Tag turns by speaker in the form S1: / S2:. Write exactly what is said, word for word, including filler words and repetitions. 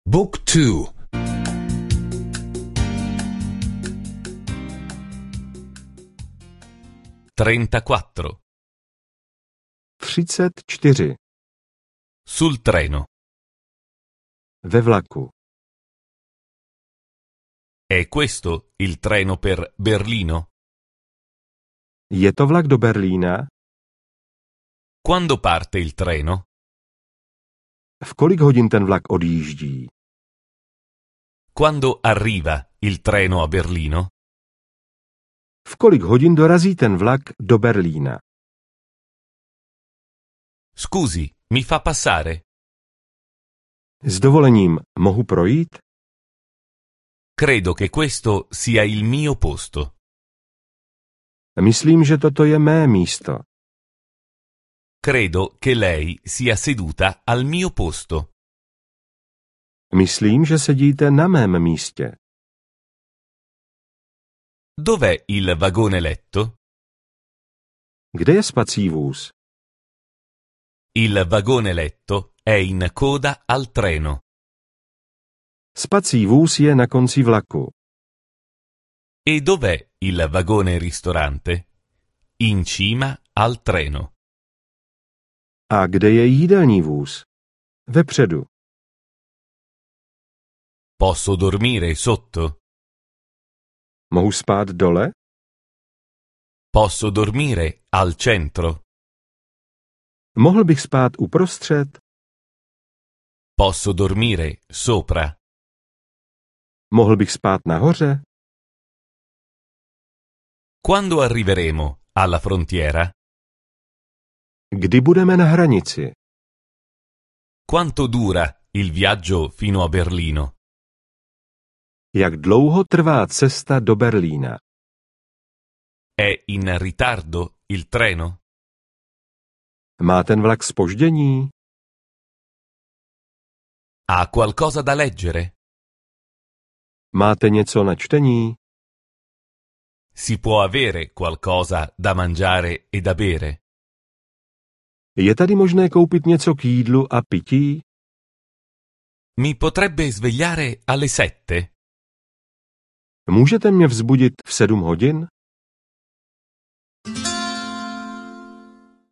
S1: Book two.
S2: trentaquattro.
S3: třicet čtyři.
S2: Sul treno.
S3: Ve vlaku.
S2: È questo il treno per Berlino?
S3: Je to vlak do Berlína?
S2: Quando parte il treno?
S3: V kolik hodin ten vlak odjíždí?
S2: Quando arriva il treno a Berlino?
S3: V kolik hodin dorazí ten vlak do Berlína?
S2: Scusi, mi fa passare?
S3: S dovolením mohu projít?
S2: Credo che questo sia il mio posto.
S3: Myslím, že toto je mé místo.
S2: Credo che lei sia seduta al mio posto.
S3: Myslím, že sedíte na mém místě.
S2: Dov'è il vagone letto?
S3: Kde je spací vůz?
S2: Il vagone letto è in coda al treno.
S3: Spací vůz je na konci vlaku.
S2: E dov'è il vagone ristorante? In cima al treno.
S3: A kde je jídelní vůz? Vepředu.
S2: Posso dormire sotto?
S3: Mohu spát dole?
S2: Posso dormire al centro?
S3: Mohl bych spát uprostřed?
S2: Posso dormire sopra?
S3: Mohl bych spát nahoře?
S2: Quando arriveremo alla frontiera?
S3: Kdy budeme na hranici?
S2: Quanto dura il viaggio fino a Berlino?
S3: Jak dlouho trvá cesta do Berlína?
S2: È in ritardo il treno?
S3: Má ten vlak zpoždění?
S2: Ha qualcosa da leggere?
S3: Máte něco na čtení?
S2: Si può avere qualcosa da mangiare e da bere?
S3: Je tady možné koupit něco k jídlu a pití?
S2: Mi potrebbe svegliare alle sette?
S3: Můžete mě vzbudit v sedm hodin?